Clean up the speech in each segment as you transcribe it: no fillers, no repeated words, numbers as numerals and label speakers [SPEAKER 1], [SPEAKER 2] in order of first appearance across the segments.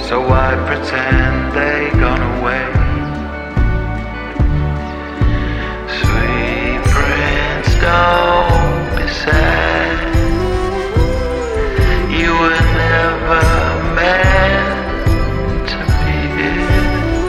[SPEAKER 1] So I pretend they gone away. Sweet prince, don't be sad. You were never meant to be here.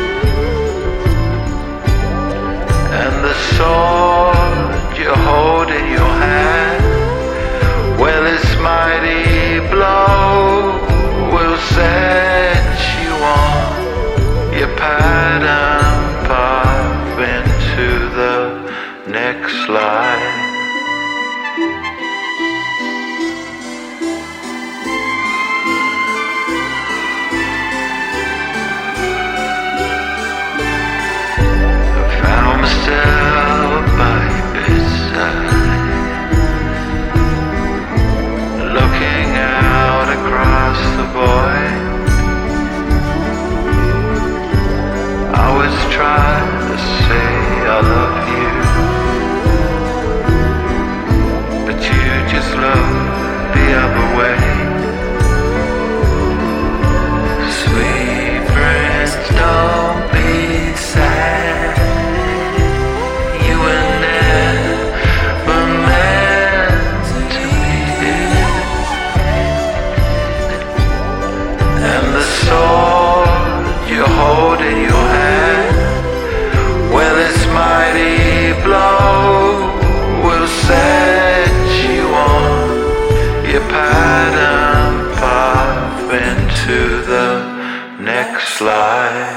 [SPEAKER 1] And the sword you hold in your hand, well, this mighty blow will set you on your pattern path into the next life. I found myself by your bedside, looking out across the void. I was trying to say I love you, but you just looked the other way. Sweet prince, don't be sad. You were never meant to be here. And the sword you hold in your hand, well, this mighty blow will set you on your pattern path into the next life.